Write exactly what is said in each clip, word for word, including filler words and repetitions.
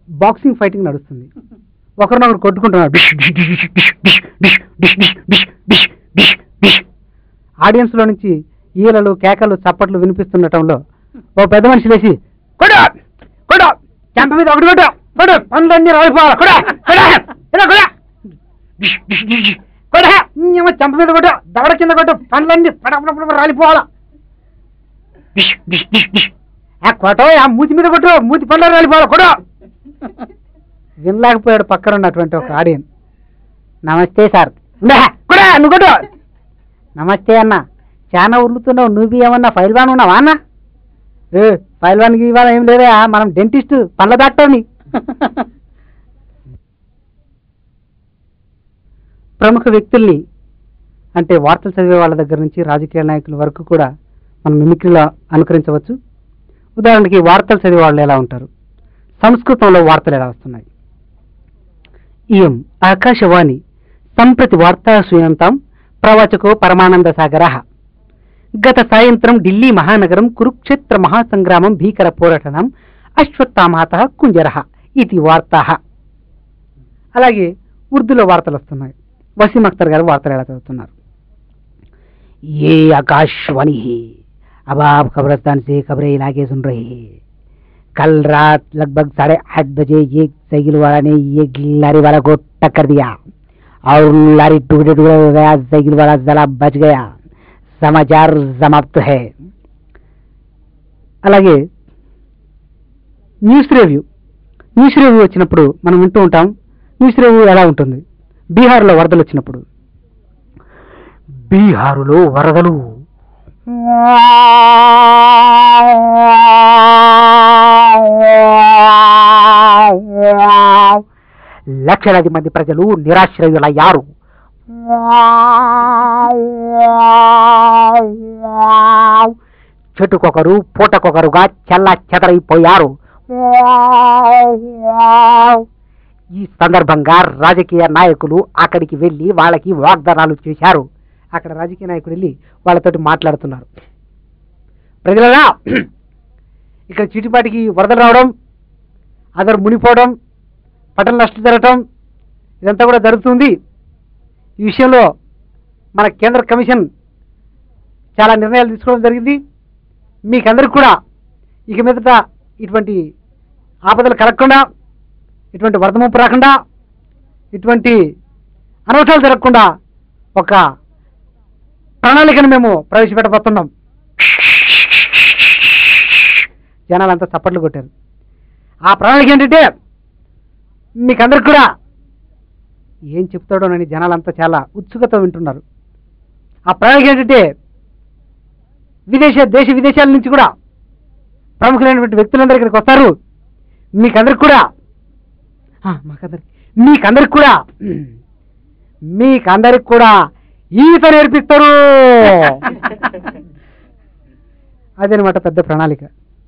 Boxing fighting నడుస్తుంది. ఒకరినొకరు కొట్టుకుంటున్నారు. Dish dish dish dish dish dish dish dish dish dish dish dish. ఆడియన్స్లో నుంచి ఈలలు కేకలు చప్పట్లు వినిపిస్తుండటంలో ఓ పెద్ద మనిషి లేచి కొడు కొడు చెంప మీద ఒకటి కొట్టు కొడు పనులన్నీ రాలిపోవాలి కొడు కొడు కొడు డిష్ డిష్ డిష్ కొడు చెంప మీద కొట్టు దవడ కింద కొట్టు పనులన్నీ పడపడ రాలిపోవాలా డిష్ డిష్ డిష్ డిష్. ఆ కొట్టో ఆ మూతి మీద కొట్టు మూతి పనులు రాలిపోవాలి కొడు. వినలేకపోయాడు పక్కన ఉన్నటువంటి ఒక ఆడియన్. నమస్తే సార్. కూడా నువ్వు కొట్టు. నమస్తే అన్న. చాలా ఉర్లుతున్నావు, నువ్వు ఏమన్నా ఫైల్వాన్ ఉన్నావా అన్న? ఏ ఫైల్వాన్కి ఇవాళ ఏం లేదా, మనం డెంటిస్ట్ పళ్ళ డాక్టర్ని. ప్రముఖ వ్యక్తుల్ని అంటే వార్తలు చదివే వాళ్ళ దగ్గర నుంచి రాజకీయ నాయకుల వరకు కూడా మనం మిమిక్రీలో అనుకరించవచ్చు. ఉదాహరణకి వార్తలు చదివే వాళ్ళు ఎలా ఉంటారు, సంస్కృతంలో వార్తలు ఎలా వస్తున్నాయి. ఇయం ఆకాశవాణి సంప్రతి వార్తా శ్రూయంతాం ప్రవచకో పరమానంద సాగర. గత సాయంత్రం ఢిల్లీ మహానగరం కురుక్షేత్ర మహాసంగ్రామం భీకర పోరాటనం అశ్వత్థామాత కుంజర ఇది వార్తా. అలాగే ఉర్దూలో వార్తలు వస్తున్నాయి. వసీం అఖ్తర్ గారు వార్తలు ఎలా చదువుతున్నారు. ఏ ఆకాశవాణి अब आप कब्रिस्तान से खबरें इलाके सुन रहे हैं. कल रात लगभग साढ़े आठ बजे एक साइकिल वाला ने एक लारी वाला को टक्कर दिया और लारी टुकड़े टुकड़े हो गया. साइकिल वाला जला बच गया. समाचार समाप्त है. అలాగే న్యూస్ రివ్యూ న్యూస్ రివ్యూ వచ్చినప్పుడు మనం వింటూ ఉంటాం. న్యూస్ రివ్యూ ఎలా ఉంటుంది. బీహార్లో వరదలు వచ్చినప్పుడు, బీహారులో వరదలు లక్షలాది మంది ప్రజలు నిరాశ్రయులయ్యారు. చెట్టుకొకరు పూటకొకరుగా చెల్ల చెదరైపోయారు. ఈ సందర్భంగా రాజకీయ నాయకులు అక్కడికి వెళ్ళి వాళ్ళకి వాగ్దానాలు చేశారు. అక్కడ రాజకీయ నాయకుడు వెళ్ళి వాళ్ళతోటి మాట్లాడుతున్నారు. ప్రజలరా, ఇక్కడ చీటిపాటికి వరదలు రావడం, అదరు మునిపోవడం, పంటలు నష్టం జరగటం ఇదంతా కూడా జరుగుతుంది. ఈ విషయంలో మన కేంద్ర కమిషన్ చాలా నిర్ణయాలు తీసుకోవడం జరిగింది. మీకందరికి కూడా ఇక మీదట ఇటువంటి ఆపదలు కలగకుండా, ఇటువంటి వరద ముప్పు రాకుండా, ఇటువంటి అనవసరాలు జరగకుండా ఒక ప్రణాళికను మేము ప్రవేశపెట్టబోతున్నాం. జనాలంతా చప్పట్లు కొట్టారు. ఆ ప్రణాళిక ఏంటంటే మీకందరికి కూడా ఏం చెప్తాడోనని జనాలంతా చాలా ఉత్సుకత వింటున్నారు. ఆ ప్రణాళిక ఏంటంటే విదేశ దేశ విదేశాల నుంచి కూడా ప్రముఖులైనటువంటి వ్యక్తులందరూ ఇక్కడికి వస్తారు. మీకందరికి కూడా మాకందరికి మీకందరికి కూడా మీకందరికి కూడా ఈత నేర్పిస్తారు. అదనమాట పెద్ద ప్రణాళిక.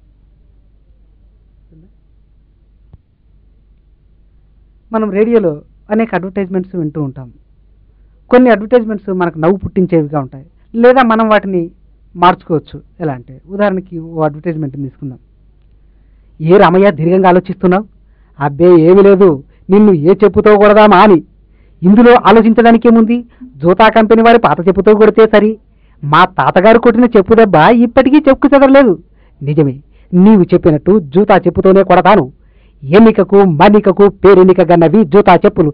మనం రేడియోలో అనేక అడ్వర్టైజ్మెంట్స్ వింటూ ఉంటాం. కొన్ని అడ్వర్టైజ్మెంట్స్ మనకు నవ్వు పుట్టించేవిగా ఉంటాయి, లేదా మనం వాటిని మార్చుకోవచ్చు. ఎలా అంటే ఉదాహరణకి ఓ అడ్వర్టైజ్మెంట్ తీసుకుందాం. ఏ రామయ్య దీర్ఘంగా ఆలోచిస్తున్నావు? అబ్బే ఏమీ లేదు, నిన్ను ఏ చెప్పుతో కొడదామా అని. ఇందులో ఆలోచించడానికి ఏముంది, జూతా కంపెనీ వారి పాత చెప్పుతో కొడితే సరి. మా తాతగారు కొట్టిన చెప్పు దెబ్బ ఇప్పటికీ చెప్పుకు చెదరలేదు. నిజమే, నీవు చెప్పినట్టు జూతా చెప్పుతోనే కొడతాను. ఎన్నికకు మన్నికకు పేరెన్నిక గన్నవి జూతా చెప్పులు.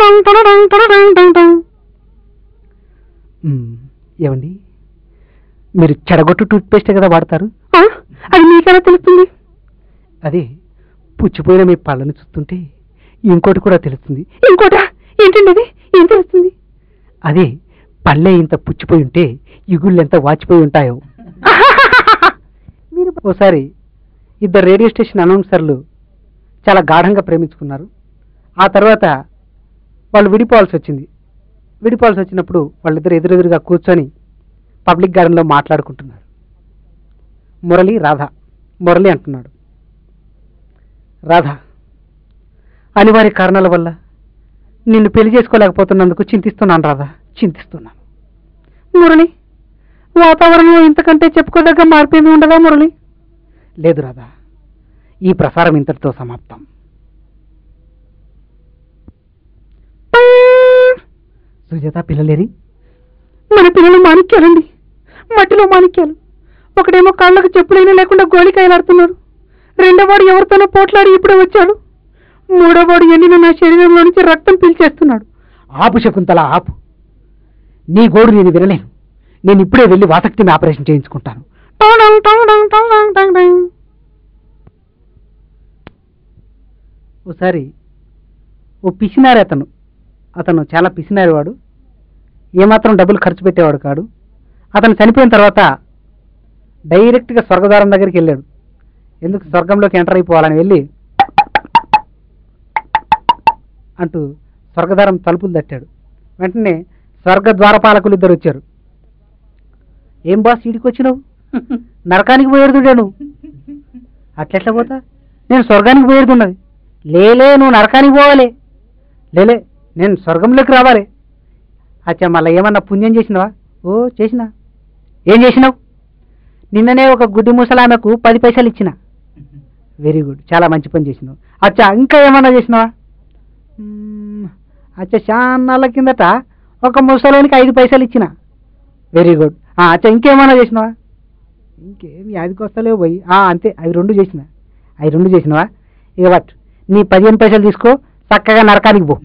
ఏమండి, మీరు చెడగొట్టు టూత్పేస్ట్ కదా వాడతారు, అది మీకెలా తెలుస్తుంది? అదే పుచ్చిపోయిన మీ పళ్ళను చూస్తుంటే ఇంకోటి కూడా తెలుస్తుంది. ఇంకోట ఏంటండి అది? ఏం తెలుస్తుంది? అదే పళ్ళే ఇంత పుచ్చిపోయి ఉంటే ఇగుళ్ళు ఎంత వాచిపోయి ఉంటాయో. మీరు ఓసారి ఇద్దరు రేడియో స్టేషన్ అనౌన్సర్లు చాలా గాఢంగా ప్రేమించుకున్నారు. ఆ తర్వాత వాళ్ళు విడిపోవాల్సి వచ్చింది. విడిపోవాల్సి వచ్చినప్పుడు వాళ్ళిద్దరు ఎదురెదురుగా కూర్చొని పబ్లిక్ గార్డెన్లో మాట్లాడుకుంటున్నారు. మురళి రాధ. మురళి అంటున్నాడు, రాధ, అనివార్య కారణాల వల్ల నిన్ను పెళ్లి చేసుకోలేకపోతున్నందుకు చింతిస్తున్నాను రాధా, చింతిస్తున్నాను. మురళి, వాతావరణంలో ఇంతకంటే చెప్పుకోదగ్గ మార్పేమీ ఉండదా మురళి? లేదు రాధా, ఈ ప్రసారం ఇంతటితో సమాప్తం. సుజాత, పిల్లలేరి? మన పిల్లలు మాణిక్యాలండి, మట్టిలో మాణిక్యాలు. ఒకడేమో కాళ్ళకు చెప్పులైనా లేకుండా గోళికాయలాడుతున్నాడు, రెండోవాడు ఎవరితోనో పోట్లాడి ఇప్పుడే వచ్చాడు, మూడోవాడు ఎండిన నా శరీరంలో నుంచి రక్తం పీల్చేస్తున్నాడు. ఆపు శకుంతల, ఆపు. నీ గోడు నేను వినలేను. నేను ఇప్పుడే వెళ్ళి వాసక్తిని ఆపరేషన్ చేయించుకుంటాను. టాంగ్ టాంగ్ టాంగ్ టాంగ్ టాంగ్ టాంగ్ టాంగ్. ఓసారి ఓ పిసినారి అతను అతను చాలా పిసినారి వాడు, ఏమాత్రం డబ్బులు ఖర్చు పెట్టేవాడు కాడు. అతను చనిపోయిన తర్వాత డైరెక్ట్గా స్వర్గద్వారం దగ్గరికి వెళ్ళాడు. ఎందుకు స్వర్గంలోకి ఎంటర్ అయిపోవాలని వెళ్ళి అంటూ స్వర్గద్వారం తలుపులు తట్టాడు. వెంటనే స్వర్గ ద్వారపాలకులు ఇద్దరు వచ్చారు. ఏం బాస్ ఈడికి వచ్చినావు? నరకానికి పోయేడుతుండే నువ్వు. అట్లెట్లా పోతా? నేను స్వర్గానికి పోయేడుతున్నది. లేలే, నువ్వు నరకానికి పోవాలి. లేలే, నేను స్వర్గంలోకి రావాలి. అచ్చా, మళ్ళీ ఏమన్నా పుణ్యం చేసినావా? ఓ చేసినా. ఏం చేసినావు? నిన్ననే ఒక గుడ్డి ముసలామెకు పది పైసలు ఇచ్చిన. వెరీ గుడ్, చాలా మంచి పని చేసినావు. అచ్చా, ఇంకా ఏమన్నా చేసినావా? అచ్చా, చాన్నాళ్ళ కిందట ఒక ముసలోనికి ఐదు పైసలు ఇచ్చిన. Very good. అచ్చా, ఇంకేమన్నా చేసినావా? ఇంకేమి యాదికి వస్తలేవు పోయి. అంతే, అవి రెండు చేసిన. అవి రెండు చేసినావా? ఇక బట్ నీ పదిహేను పైసలు తీసుకో, చక్కగా నరకానికి పో.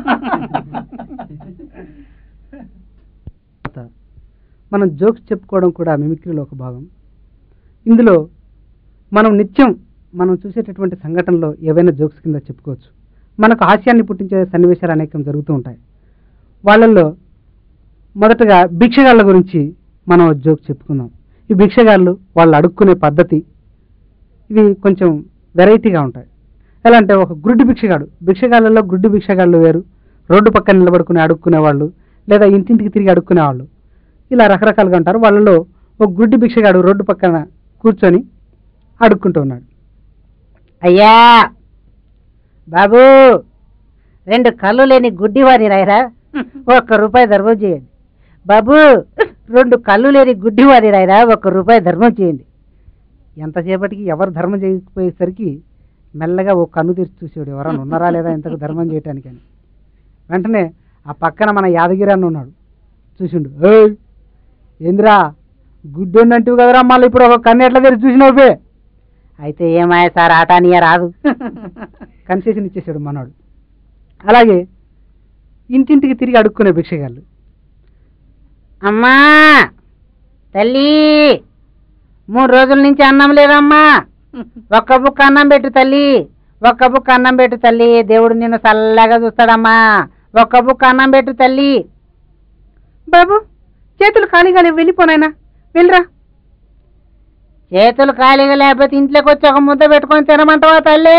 మనం జోక్స్ చెప్పుకోవడం కూడా మిమిక్రీలో ఒక భాగం. ఇందులో మనం నిత్యం మనం చూసేటటువంటి సంఘటనలో ఏవైనా జోక్స్ కింద చెప్పుకోవచ్చు. మనకు హాస్యాన్ని పుట్టించే సన్నివేశాలు అనేకం జరుగుతూ ఉంటాయి. వాళ్ళల్లో మొదటగా భిక్షగాళ్ళ గురించి మనం జోక్ చెప్పుకుందాం. ఈ భిక్షగాళ్ళు వాళ్ళు అడుక్కునే పద్ధతి ఇవి కొంచెం వెరైటీగా ఉంటాయి. ఎలా అంటే, ఒక గుడ్డి భిక్షగాడు, భిక్షగాళ్ళలో గుడ్డి భిక్షగాళ్ళు వేరు, రోడ్డు పక్కన నిలబడుకుని అడుక్కునే వాళ్ళు, లేదా ఇంటింటికి తిరిగి అడుక్కునే వాళ్ళు, ఇలా రకరకాలుగా ఉంటారు. వాళ్ళలో ఒక గుడ్డి భిక్షగాడు రోడ్డు పక్కన కూర్చొని అడుక్కుంటూ ఉన్నాడు. అయ్యా బాబు, రెండు కళ్ళు లేని గుడ్డి వారి రాయరా, ఒక్క రూపాయి ధర్మం చేయండి. బాబు, రెండు కళ్ళు లేని గుడ్డి వారి రాయరా, ఒక్క రూపాయి ధర్మం చేయండి. ఎంతసేపటికి ఎవరు ధర్మం చేయకపోయేసరికి మెల్లగా ఓ కన్ను తెరిచి చూసాడు, ఎవరైనా ఉన్నారా లేదా ఇంతకు ధర్మం చేయటానికి అని. వెంటనే ఆ పక్కన మన యాదగిరి అన్న ఉన్నాడు. చూసిండు, ఏయ్ ఏందిరా గుడ్డొన్నంటివి కదరా, మళ్ళీ ఇప్పుడు ఒక కన్ను ఎట్లా తెరిచి చూసినావు? అయితే ఏమాయ సార్, ఆటానియ రాదు. కన్సెషన్ ఇచ్చేసాడు మనోడు. అలాగే ఇంటింటికి తిరిగి అడుక్కునే భిక్షగాళ్ళు. అమ్మా తల్లి, మూడు రోజుల నుంచి అన్నం లేదమ్మా, ఒక్క బుక్క అన్నం పెట్టు తల్లి, ఒక్క బుక్క అన్నం పెట్టు తల్లి, దేవుడు నిన్ను చల్లగా చూస్తాడమ్మా, ఒక్క బుక్క అన్నం పెట్టు తల్లి. బాబు, చేతులు ఖాళీగా లేవు, వెళ్ళిపోనాయనా, వెళ్ళరా. చేతులు ఖాళీగా లేకపోతే ఇంట్లోకి వచ్చి ఒక ముద్ద పెట్టుకొని తినమంటావా తల్లి?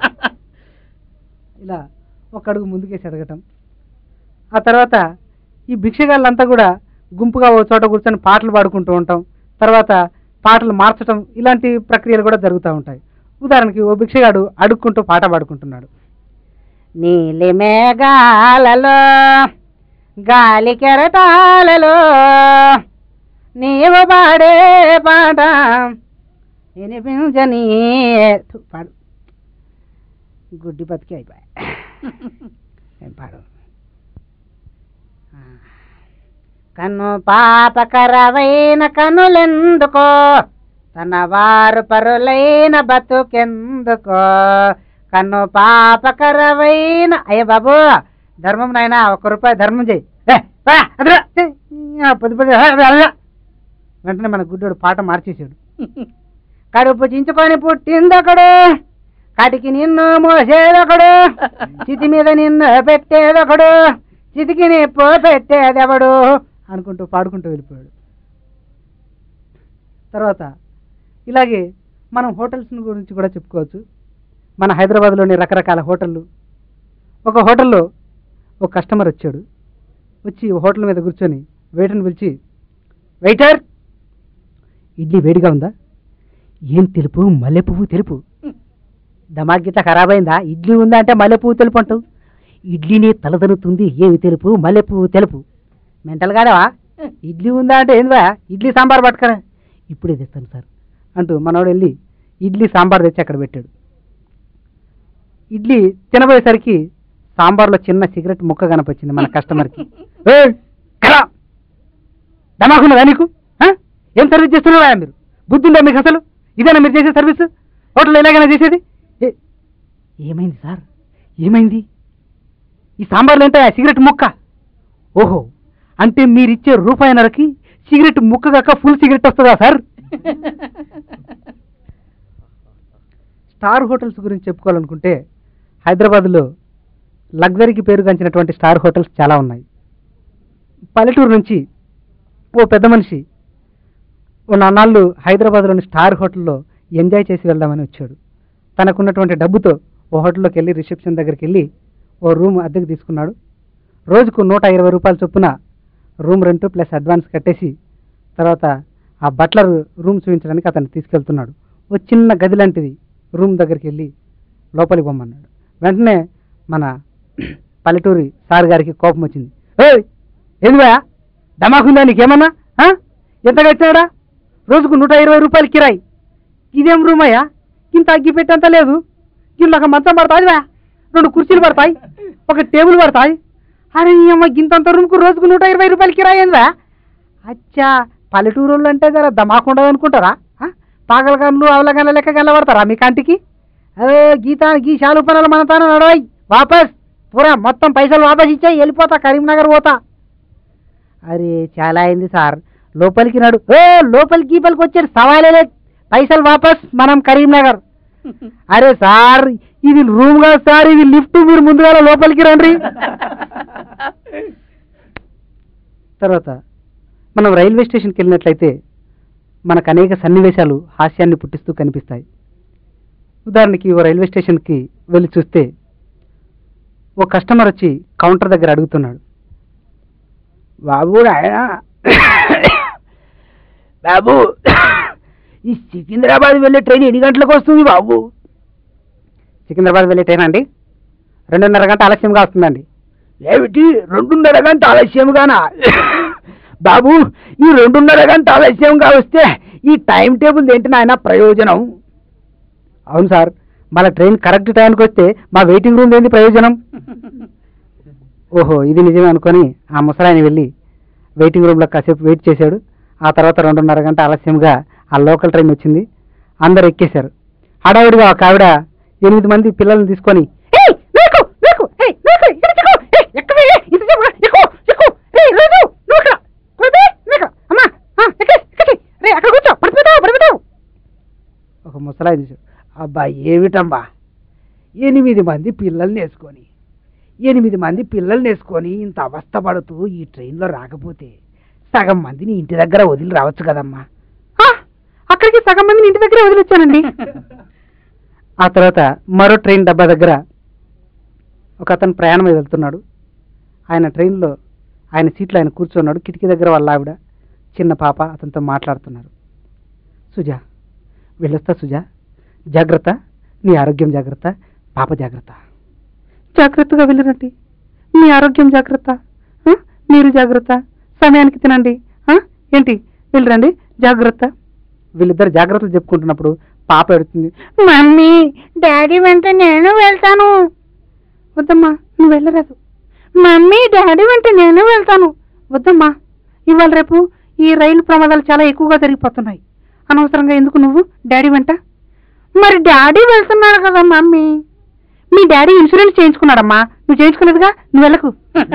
ఇలా ఒక అడుగు ముందుకేసి అడగటం. ఆ తర్వాత ఈ భిక్షగాళ్ళంతా కూడా గుంపుగా ఓ చోట కూర్చొని పాటలు పాడుకుంటూ ఉంటాం. తర్వాత పాటలు మార్చడం, ఇలాంటి ప్రక్రియలు కూడా జరుగుతూ ఉంటాయి. ఉదాహరణకి ఓ భిక్షగాడు అడుక్కుంటూ పాట పాడుకుంటున్నాడు. నీలి మేఘాలలో గాలి కెరటాలలో నీవు పాడే పాట వినిపించని పాడు. గుడ్డి బతికి అయిపోయా. ఏం పాడు? కన్ను పాపకరవైన కనులెందుకో, తన వారు పరులైన బతుకెందుకో, కన్ను పాపకరవైన. అయ్య బాబు, ధర్మం నాయనా, ఒక్క రూపాయి ధర్మం చేయి. పది పది. వెంటనే మన గుడ్డోడు పాట మార్చేసాడు. కడుపు చించుకొని పుట్టిందొకడు, కటికి నిన్ను మోసేదొకడు, చితి మీద నిన్ను పెట్టేదొకడు, చితికి నిప్పు పెట్టేదెవడు అనుకుంటూ పాడుకుంటూ వెళ్ళిపోయాడు. తర్వాత ఇలాగే మనం హోటల్స్ గురించి కూడా చెప్పుకోవచ్చు. మన హైదరాబాద్లోని రకరకాల హోటళ్ళు. ఒక హోటల్లో ఒక కస్టమర్ వచ్చాడు. వచ్చి హోటల్ మీద కూర్చొని వెయిటర్ని పిలిచి, వెయిటర్, ఇడ్లీ వేడిగా ఉందా? ఏం తెలుపు? మల్లెపువ్వు తెలుపు. దమాగ్ గిట్లా ఖరాబ్ అయిందా? ఇడ్లీ ఉందా అంటే మల్లెపువ్వు తెలుపు అంటావు. ఇడ్లీని తలదనుతుంది, ఏమి తెలుపు? మల్లెపువ్వు తెలుపు. మెంటల్ కాదవా? ఇడ్లీ ఉందా అంటే ఏందా? ఇడ్లీ సాంబార్ పట్టుకరా. ఇప్పుడే తెస్తాను సార్ అంటూ మనవాడు వెళ్ళి ఇడ్లీ సాంబార్ తెచ్చి అక్కడ పెట్టాడు. ఇడ్లీ తినబోయేసరికి సాంబార్లో చిన్న సిగరెట్ ముక్క కనపచ్చింది మన కస్టమర్కి. ఏయ్, కరా దమాకున్నదా నీకు? ఆ? ఏం సర్వీస్ చేస్తున్నారా మీరు? బుద్ధి ఉందా మీకు అసలు? ఇదేనా మీరు చేసే సర్వీస్? హోటల్లో ఎలాగైనా చేసేది? ఏ- ఏమైంది సార్, ఏమైంది? ఈ సాంబార్లో ఏంటో సిగరెట్ ముక్క? ఓహో, అంటే మీరిచ్చే రూపాయిన్నరకి సిగరెట్ ముక్క కాక ఫుల్ సిగరెట్ వస్తుందా సార్? స్టార్ హోటల్స్ గురించి చెప్పుకోవాలనుకుంటే హైదరాబాద్లో లగ్జరీకి పేరుగాంచినటువంటి స్టార్ హోటల్స్ చాలా ఉన్నాయి. పల్లెటూరు నుంచి ఓ పెద్ద మనిషి ఓ నాన్నాళ్ళు హైదరాబాద్లోని స్టార్ హోటల్లో ఎంజాయ్ చేసి వెళ్దామని వచ్చాడు. తనకున్నటువంటి డబ్బుతో ఓ హోటల్లోకి వెళ్ళి రిసెప్షన్ దగ్గరికి వెళ్ళి ఓ రూమ్ అద్దెకు తీసుకున్నాడు. రోజుకు నూట ఇరవై రూపాయల చొప్పున రూమ్ రెంట్ ప్లస్ అడ్వాన్స్ కట్టేసి తర్వాత ఆ బట్లర్ రూమ్ చూపించడానికి అతన్ని తీసుకెళ్తున్నాడు. ఓ చిన్న గది లాంటిది రూమ్ దగ్గరికి వెళ్ళి లోపలికి పొమ్మన్నాడు. వెంటనే మన పల్లెటూరి సార్ గారికి కోపం వచ్చింది. ఏయ్, ఏందివా డమాకుందా నీకేమన్నా? ఆ? ఎంత కట్టినాడా? రోజుకు నూట ఇరవై రూపాయలు కిరాయి. ఇదేం రూమ్ అయ్యా? ఇంత అగ్గి పెట్టేంత లేదు. ఇంట్లో ఒక మంచం పడతాదివా, రెండు కుర్చీలు పడతాయి, ఒక టేబుల్ పడతాయి. అరే అమ్మ, గింతంత రూమ్కు రోజుకు నూట ఇరవై రూపాయలు కిరాయి ఏందా? అచ్చా, పల్లెటూరులో అంటే జర దమాకుండదు అనుకుంటారా? పాగలగన్లు అవలగన్ల లెక్క గెల్లబడతారా మీ కంటికి? అదే గీతా గీ శాలు పనులు మన తాను నడవాయి వాపస్ పూరా మొత్తం పైసలు వాపస్ ఇచ్చాయి, వెళ్ళిపోతా కరీంనగర్ పోతా. అరే చాలా అయింది సార్, లోపలికి నడు. ఏ లోపలికి గీపలికి వచ్చారు సవాలే లేదు, పైసలు వాపస్ మనం కరీంనగర్. అరే సార్, ఇది రూమ్ కాదు సార్, ఇది లిఫ్ట్, మీరు ముందుగా లోపలికి రండి. తర్వాత మనం రైల్వే స్టేషన్కి వెళ్ళినట్లయితే మనకు అనేక సన్నివేశాలు హాస్యాన్ని పుట్టిస్తూ కనిపిస్తాయి. ఉదాహరణకి ఓ రైల్వే స్టేషన్కి వెళ్ళి చూస్తే ఓ కస్టమర్ వచ్చి కౌంటర్ దగ్గర అడుగుతున్నాడు. బాబు నాయనా, బాబు ఈ సికింద్రాబాద్ వెళ్ళే ట్రైన్ ఎన్ని గంటలకు వస్తుంది బాబు? సికింద్రాబాద్ వెళ్ళే ట్రైన్ అండి రెండున్నర గంట ఆలస్యంగా వస్తుందండి. ఏమిటి రెండున్నర గంట ఆలస్యంగానా? బాబు, ఈ రెండున్నర గంట ఆలస్యంగా వస్తే ఈ టైం టేబుల్ ఏంటి నాయన ప్రయోజనం? అవును సార్, మన ట్రైన్ కరెక్ట్ టైంకి వస్తే మా వెయిటింగ్ రూమ్ ఏంటి ప్రయోజనం? ఓహో, ఇది నిజమే అనుకొని ఆ ముసలాయన వెళ్ళి వెయిటింగ్ రూమ్లో కాసేపు వెయిట్ చేశాడు. ఆ తర్వాత రెండున్నర గంట ఆలస్యంగా ఆ లోకల్ ట్రైన్ వచ్చింది. అందరు ఎక్కేశారు. హడావుడిగా ఒక ఆవిడ ఎనిమిది మంది పిల్లల్ని తీసుకొని ఒక ముసలాయి చూసాడు. అబ్బా ఏమిటమ్మా, ఎనిమిది మంది పిల్లల్ని వేసుకొని ఎనిమిది మంది పిల్లల్ని వేసుకొని ఇంత అవస్థ పడుతూ ఈ ట్రైన్లో రాకపోతే సగం మందిని ఇంటి దగ్గర వదిలి రావచ్చు కదమ్మా. అక్కడికి సగం మందిని ఇంటి దగ్గర వదిలిచ్చానండి. ఆ తర్వాత మరో ట్రైన్ డబ్బా దగ్గర ఒక అతను ప్రయాణం మీద వెళ్తున్నాడు. ఆయన ట్రైన్లో ఆయన సీట్లో ఆయన కూర్చున్నాడు. కిటికీ దగ్గర వాళ్ళ ఆవిడ చిన్న పాప అతనితో మాట్లాడుతున్నారు. సుజా వెళ్ళొస్తా సుజా, జాగ్రత్త, నీ ఆరోగ్యం జాగ్రత్త, పాప జాగ్రత్త. జాగ్రత్తగా వెళ్ళరండి, మీ ఆరోగ్యం జాగ్రత్త, మీరు జాగ్రత్త, సమయానికి తినండి. ఏంటి వెళ్ళరండి, జాగ్రత్త. వీళ్ళిద్దరు జాగ్రత్తలు చెప్పుకుంటున్నప్పుడు పాప ఎడుతుంది. మమ్మీ, డాడీ వెంట నేను వెళ్తాను. వద్దమ్మా, నువ్వు వెళ్ళరాదు. మమ్మీ, డాడీ వెంట నేను వెళ్తాను. వద్దమ్మా, ఇవాళ రేపు ఈ రైలు ప్రమాదాలు చాలా ఎక్కువగా జరిగిపోతున్నాయి. అనవసరంగా ఎందుకు నువ్వు డాడీ వెంట? మరి డాడీ వెళ్తున్నాడు కదా మమ్మీ. మీ డాడీ ఇన్సూరెన్స్ చేయించుకున్నాడమ్మా, నువ్వు చేయించుకోలేదుగా, నువ్వు వెళ్ళకు.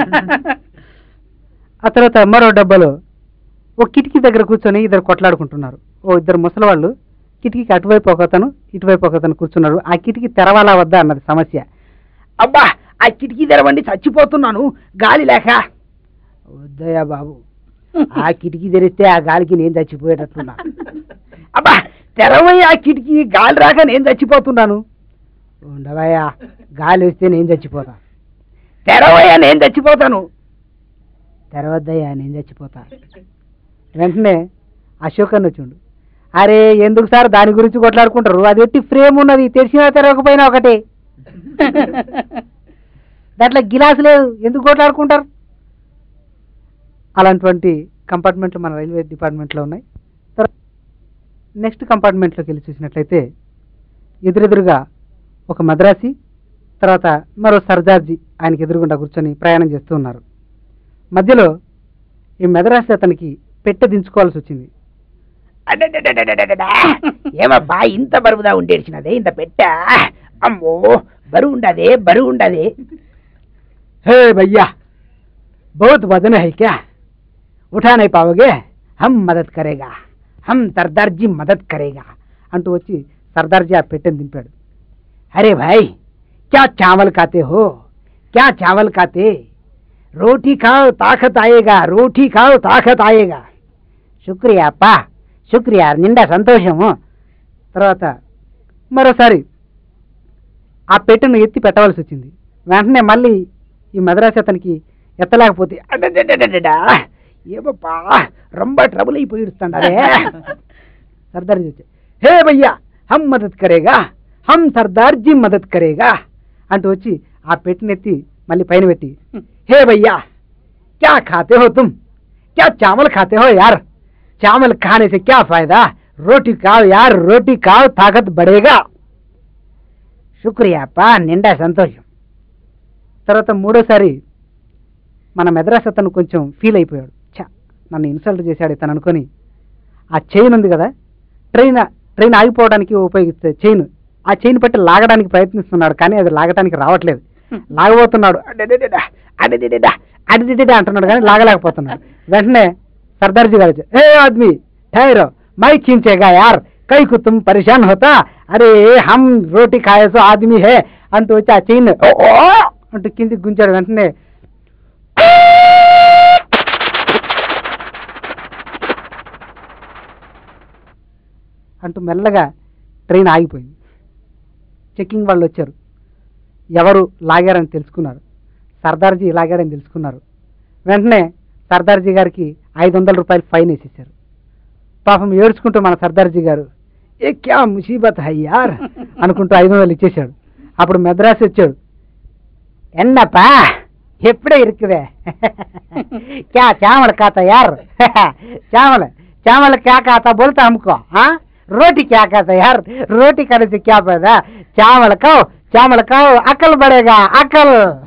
ఆ తర్వాత మరో డబ్బాలో ఓ కిటికీ దగ్గర కూర్చొని ఇద్దరు కొట్లాడుకుంటున్నారు. ఓ ఇద్దరు ముసలివాళ్ళు కిటికీకి అటువైపు ఒకతను ఇటువైపు ఒకతను కూర్చున్నారు. ఆ కిటికీ తెరవాలా వద్దా అన్నది సమస్య. అబ్బా, ఆ కిటికీ తెరవండి, చచ్చిపోతున్నాను గాలి లేక. వద్దయ్యా బాబు, ఆ కిటికీ తెరిస్తే ఆ గాలికి నేను చచ్చిపోయేటట్టున్నా. అబ్బా తెరవయ్యా, ఆ కిటికీ గాలి రాక నేను చచ్చిపోతున్నాను. ఉండవయ్యా, గాలి వస్తే నేను చచ్చిపోతా. తెరవయ్యా, నేను చచ్చిపోతాను. తెరవద్దయ్యా, నేను చచ్చిపోతా. వెంటనే అశోక్ అని వచ్చిండు. అరే ఎందుకు సార్ దాని గురించి కొట్లాడుకుంటారు? అది ఎట్టి ఫ్రేమ్ ఉన్నది, తెరిచినా తెరవకపోయినా ఒకటే. దాంట్లో గిలాస్ లేదు, ఎందుకు కొట్లాడుకుంటారు? అలాంటి కంపార్ట్మెంట్లు మన రైల్వే డిపార్ట్మెంట్లో ఉన్నాయి. నెక్స్ట్ కంపార్ట్మెంట్లోకి వెళ్ళి చూసినట్లయితే ఎదురెదురుగా ఒక మద్రాసి, తర్వాత మరో సర్దార్జీ ఆయనకి ఎదురుగుండా కూర్చొని ప్రయాణం చేస్తూ ఉన్నారు. మధ్యలో ఈ మెదరాసి అతనికి పెట్టె దించుకోవాల్సి వచ్చింది. ఏమబ్బా ఇంత బరువుదా ఉండేసినదే ఇంత పెట్ట? అమ్మో బరువు ఉండదే బరువు ఉండదే. हे भैया बहुत वजन है क्या, उठा नहीं पाओगे, हम मदद करेगा, हम सरदार जी मदद करेगा अंटू వచ్చి సర్దార్జీ ఆ పెట్టెని దింపాడు. अरे भाई क्या चावल खाते हो, क्या चावल खाते, रोटी खाओ ताकत आएगा, रोटी खाओ ताकत आएगा. శుక్రియా అప్పా శుక్రియా, నిండా సంతోషము. తర్వాత మరోసారి ఆ పెట్టెను ఎత్తి పెట్టవలసి వచ్చింది. వెంటనే మళ్ళీ ఈ మద్రాసి అతనికి ఎత్తలేకపోతే ఏమప్పా రొంబ ట్రబుల్ అయిపోయి ఇస్తాండే. సర్దార్జీ వచ్చి హే భయ్యా హమ్ మదద్ కరేగా, హమ్ సర్దార్జీ మదద్ కరేగా అంటూ వచ్చి ఆ పెట్టినెత్తి మళ్ళీ పైన పెట్టి హే భయ్యా క్యా ఖాతే హో తుమ్, క్యా చావల్ ఖాతే హో యార్, చావల్ ఖానే సే క్యా ఫాయిదా, రోటీ కావ్ యార్, రోటీ కావ్ తాకత్ బడేగా. శుక్రియా అప్పా, నిండా సంతోషం. తర్వాత మూడోసారి మన మెద్రాస్ అతను కొంచెం ఫీల్ అయిపోయాడు. చా నన్ను ఇన్సల్ట్ చేశాడు ఇతను అనుకొని ఆ చైన్ ఉంది కదా, ట్రైన్ ట్రైన్ ఆగిపోవడానికి ఉపయోగిస్తే చైన్, ఆ చైన్ పట్టి లాగడానికి ప్రయత్నిస్తున్నాడు, కానీ అది లాగడానికి రావట్లేదు. లాగబోతున్నాడు, అడిదిడా అడిదిడా అంటున్నాడు కానీ లాగలేకపోతున్నాడు. వెంటనే సర్దార్జీ గారు వచ్చి ఏ ఆద్మీ ఠైరో మై ఖీంచేగా యార్, కై కు తుమ్ పరేషాన్ హోతా, అరే హమ్ రోటీ ఖాయేసో ఆద్మీ హే అంటూ వచ్చి ఆ చైన్ అంటూ కిందికి గుంచాడు. వెంటనే అంటూ మెల్లగా ట్రైన్ ఆగిపోయింది. చెక్కింగ్ వాళ్ళు వచ్చారు, ఎవరు లాగారని తెలుసుకున్నారు. సర్దార్జీ లాగారని తెలుసుకున్నారు. వెంటనే సర్దార్జీ గారికి ఐదు వందల రూపాయలు ఫైన్ వేసేసారు. పాపం ఏడ్చుకుంటూ మన సర్దార్జీ గారు ఏ క్యా ముసీబత్ హై యార్ అనుకుంటూ ఐదు వందలు ఇచ్చేశాడు. అప్పుడు మెద్రాసి వచ్చాడు, ఎన్నప్పా ఎప్పుడే ఇరుక్కుదే, క్యా చావల్ ఖాతా యార్, చావల్ చావల్ క్యా ఖాతా బోల్తా హమ్కో, రోటీ క్యా ఖాతా యార్, రోటీ खाने से क्या फायदा, चावल खाओ चावल खाओ अकल बढ़ेगा अकल.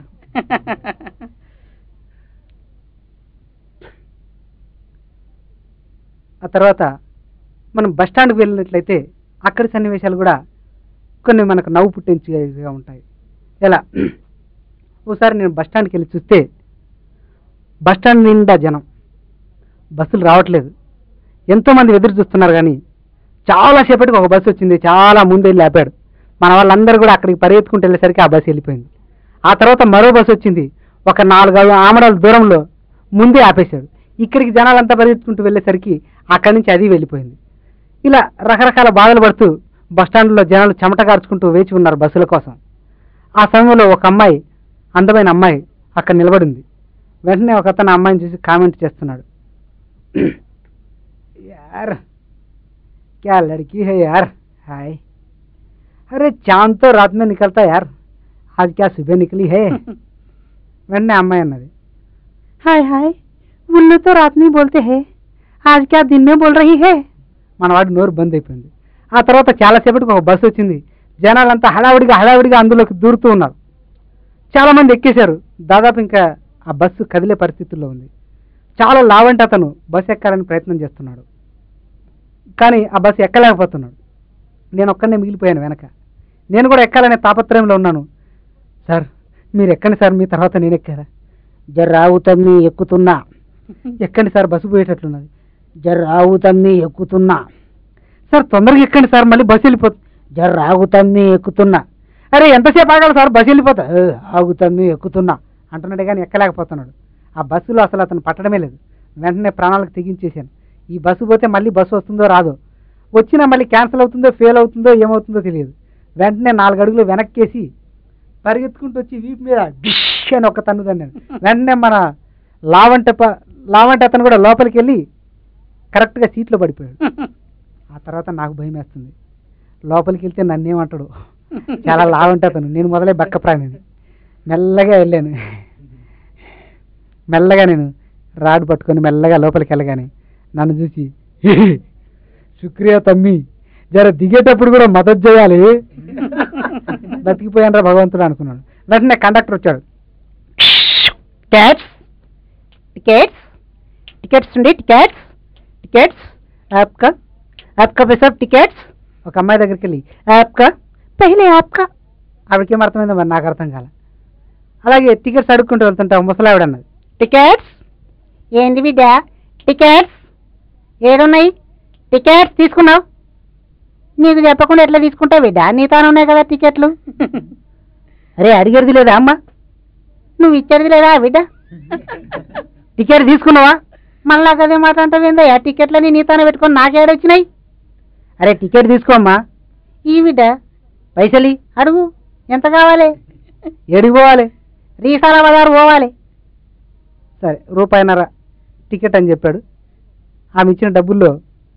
ఆ తర్వాత మనం బస్ స్టాండ్కి వెళ్ళినట్లయితే అక్కడి సన్నివేశాలు కూడా కొన్ని మనకు నవ్వు పుట్టించేగా ఉంటాయి. ఎలా ఓసారి నేను బస్ స్టాండ్కి వెళ్ళి చూస్తే బస్ స్టాండ్ నిండా జనం, బస్సులు రావట్లేదు, ఎంతోమంది ఎదురు చూస్తున్నారు. కానీ చాలాసేపటికి ఒక బస్సు వచ్చింది, చాలా ముందు వెళ్ళి ఆపాడు. మన వాళ్ళందరూ కూడా అక్కడికి పరిగెత్తుకుంటూ వెళ్ళేసరికి ఆ బస్సు వెళ్ళిపోయింది. ఆ తర్వాత మరో బస్సు వచ్చింది, ఒక నాలుగు ఆమడాల దూరంలో ముందే ఆపేశాడు. ఇక్కడికి జనాలంతా పరిగెత్తుకుంటూ వెళ్ళేసరికి అక్కడి నుంచి అది వెళ్ళిపోయింది. ఇలా రకరకాల బాధలు పడుతూ బస్టాండ్లో జనాలు చెమట కార్చుకుంటూ వేచి ఉన్నారు బస్సుల కోసం. ఆ సమయంలో ఒక అమ్మాయి, అందమైన అమ్మాయి అక్కడ నిలబడింది. వెంటనే ఒక అతను అమ్మాయిని చూసి కామెంట్ చేస్తున్నాడు, యార్ క్యా లड़की है यार, हाय अरे चांद तो रात में निकलता यार, आज क्या सुबह निकली है. వెంటనే అమ్మాయి అన్నది, हाय हाय उल्लू तो रात में बोलते हैं, आज क्या दिन में बोल रही है. మన వాడి నోరు బంద్ అయిపోయింది. ఆ తర్వాత చాలాసేపటికి ఒక బస్సు వచ్చింది. జనాలంతా హడావిడిగా హడావిడిగా అందులోకి దూరుతూ ఉన్నారు. చాలామంది ఎక్కేశారు. దాదాపు ఇంకా ఆ బస్సు కదిలే పరిస్థితుల్లో ఉంది. చాలా లావంటి అతను బస్సు ఎక్కాలని ప్రయత్నం చేస్తున్నాడు, కానీ ఆ బస్సు ఎక్కలేకపోతున్నాడు. నేను ఒక్కనే మిగిలిపోయాను వెనక. నేను కూడా ఎక్కాలనే తాపత్రయంలో ఉన్నాను. సార్ మీరు ఎక్కండి సార్, మీ తర్వాత నేను ఎక్కారా. జర్రావు తమ్మి ఎక్కుతున్నా. ఎక్కండి సార్, బస్సు పోయేటట్లున్నది. జర్రావు తమ్మి ఎక్కుతున్నా. సార్ తొందరగా ఎక్కండి సార్, మళ్ళీ బస్సు వెళ్ళిపోతుంది. జర్రాగు తమ్మి ఎక్కుతున్నా. అరే ఎంతసేపు ఆగాలి సార్, బస్సు వెళ్ళిపోతా. ఆగు తమ్మి ఎక్కుతున్నా అంటున్నాడే కానీ ఎక్కలేకపోతున్నాడు. ఆ బస్సులో అసలు అతను పట్టడమే లేదు. వెంటనే ప్రాణాలకు తెగించేశాను. ఈ బస్సు పోతే మళ్ళీ బస్సు వస్తుందో రాదో, వచ్చినా మళ్ళీ క్యాన్సిల్ అవుతుందో ఫెయిల్ అవుతుందో ఏమవుతుందో తెలియదు. వెంటనే నాలుగు అడుగులు వెనక్కేసి పరిగెత్తుకుంటూ వచ్చి వీపు మీద డిష్ అని ఒక తన్నుదాన్ని నేను. వెంటనే మన లావంట లావంట అతను కూడా లోపలికి వెళ్ళి కరెక్ట్గా సీట్లో పడిపోయాడు. ఆ తర్వాత నాకు భయం వేస్తుంది. లోపలికి వెళ్తే నన్నేమంటాడు, చాలా లావంట అతను. నేను మొదలై బక్క ప్రాణిని. మెల్లగా వెళ్ళాను. మెల్లగా నేను రాడ్ పట్టుకొని మెల్లగా లోపలికి వెళ్ళగానే నన్ను చూసి శుక్రియా తమ్మి, జర దిగేటప్పుడు కూడా మద్దతు చేయాలి బతికిపోయానరా భగవంతుడు అనుకున్నాడు. వెంటనే కండక్టర్ వచ్చాడు. టికెట్స్ టికెట్స్ టికెట్స్ ఉండి టికెట్స్ టికెట్స్ యాప్కా యాప్కా పైసా టికెట్స్. ఒక అమ్మాయి దగ్గరికి వెళ్ళి యాప్కా పహలే యాప్కా. ఆవిడకేం అర్థమైందో మరి నాకు అర్థం కాల. అలాగే టికెట్స్ అడుక్కుంటూ వెళ్తుంటా ముసలావిడ అన్నది, టికెట్స్ ఏంది బిడ్డ టికెట్స్ ఏడున్నాయి? టికెట్స్ తీసుకున్నావు? నీకు చెప్పకుండా ఎట్లా తీసుకుంటావు బిడ్డ? నీ తాను ఉన్నాయి కదా టికెట్లు. అరే అడిగేది లేదా అమ్మ? నువ్వు ఇచ్చేది లేదా బిడ్డ? టికెట్ తీసుకున్నావా? మళ్ళా కదే మాట అంటావేందయ్యా? టికెట్లని నీ తాను పెట్టుకొని నాకేడొచ్చినాయి? అరే టికెట్ తీసుకోమ్మా. ఈ బిడ్డ పైసలి అడుగు, ఎంత కావాలి? ఏడికి పోవాలి? రీసాల బజారు పోవాలి. సరే రూపాయిన్నర టికెట్ అని చెప్పాడు. ఆమె ఇచ్చిన డబ్బుల్లో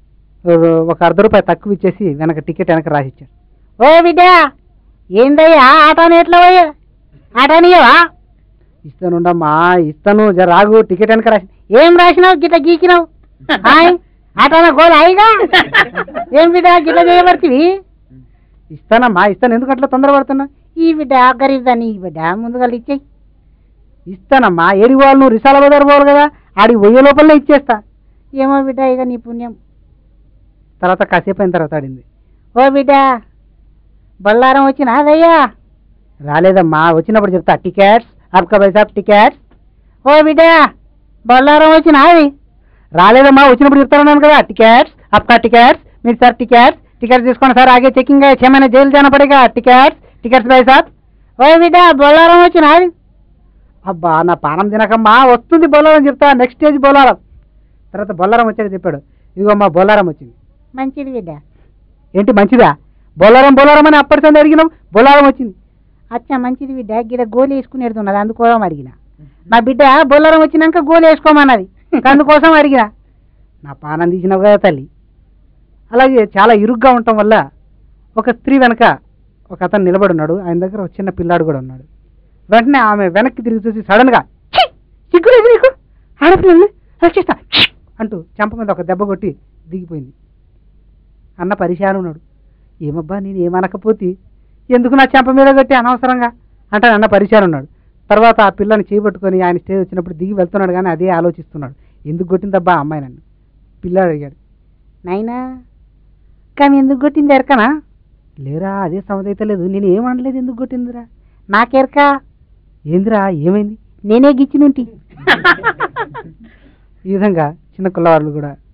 ఒక అర్ధ రూపాయి తక్కువ ఇచ్చేసి వెనక టికెట్ వెనక రాసిచ్చాడు. ఓ బిడ్డ ఏందయ్యా ఆటాని ఎట్లా పోయా? ఆటానియవా? ఇస్తానుండమ్మా ఇస్తాను, జర రాగు. టికెట్ వెనక రాసి ఏం రాసినావు గిట్ల గీకినావు? హాయ్ ఆటాన గోల్ హాయిగా ఏం బిడ్డ గిట్ల చేయబడుతుంది? ఇస్తానమ్మా ఇస్తాను, ఎందుకు అట్లా తొందరపడుతున్నా? ఈ బిడ్డ గరీబ్దాన్ని ఈ బిడ్డ ముందుగా ఇచ్చేయి. ఇస్తానమ్మా. ఏడికి పోవాలి? నువ్వు రిసాల బజార్ పోవాలి కదా, ఆడికి పోయే లోపలనే ఇచ్చేస్తా. ఏమో బిడ్డ ఇక నీ పుణ్యం. తర్వాత కాసేపు అయిన తర్వాత ఆడింది. ఓ బిడ్డ బళ్ళారం వచ్చినా అదయ్యా? రాలేదమ్మా, వచ్చినప్పుడు చెప్తా. టికెట్స్ ఆప్కా పైసా టికెట్స్. ఓ బిడ్డ బళ్ళారం వచ్చినా అది? రాలేదమ్మా, వచ్చినప్పుడు చెప్తానన్నాను కదా. టికెట్స్ ఆప్కా టికెట్స్. మీరు సార్ టికెట్స్ టికెట్స్ తీసుకోండి సార్, ఆగే చెకింగ్ చేయమైనా జైలు జానా పడేగా. టికెట్స్ టికెట్స్ పైసా. ఓ బిడ్డ బళ్ళారం వచ్చినా అది? అబ్బా నా పానం తినకమ్మా, వస్తుంది బొల్లారం చెప్తా. Next stage Bollaram. తర్వాత బొల్లారం వచ్చాక చెప్పాడు, ఇదిగోమ్మా బొల్లారం వచ్చింది. మంచిది బిడ్డ. ఏంటి మంచిదా? బొల్లారం బొల్లారం అని అప్పటి సంది అడిగినాం, బొల్లారం వచ్చింది. అచ్చా మంచిది బిడ్డ. గిడ గోలు వేసుకుని ఎడుతున్నది అందుకోసం అడిగిన. మా బిడ్డ బొల్లరం వచ్చినాక గోలు వేసుకోమన్నది, అందుకోసం అడిగిన. నా పానం తీసినావు కదా తల్లి. అలాగే చాలా ఇరుగ్గా ఉండటం వల్ల ఒక స్త్రీ వెనక ఒక అతను నిలబడి ఉన్నాడు. ఆయన దగ్గర ఒక చిన్న పిల్లాడు కూడా ఉన్నాడు. వెంటనే ఆమె వెనక్కి తిరిగి చూసి సడన్గా సిగ్గులేదు నీకు, ఆడపిల్లల్ని రక్షిస్తా అంటూ చెంప మీద ఒక దెబ్బ కొట్టి దిగిపోయింది. అన్న పరిశాను ఉన్నాడు. ఏమబ్బా నేను ఏమనకపోతే ఎందుకు నా చెంప మీద కొట్టి అనవసరంగా అంటే అన్న పరిశాను ఉన్నాడు. తర్వాత ఆ పిల్లని చేయబట్టుకొని ఆయన స్టేజ్ వచ్చినప్పుడు దిగి వెళ్తున్నాడు, కానీ అదే ఆలోచిస్తున్నాడు, ఎందుకు కొట్టిందబ్బా అమ్మాయి నన్ను. పిల్లాడు అడిగాడు, నైనా కానీ ఎందుకు కొట్టింది ఎరకనా? లేరా అదే సమదైతే లేదు, నేను ఏమనలేదు, ఎందుకు కొట్టిందిరా? నాకెరక. ఏందిరా ఏమైంది? నేనే గిచ్చినుంటి. ఈ విధంగా చిన్న కుల్లవాళ్ళు కూడా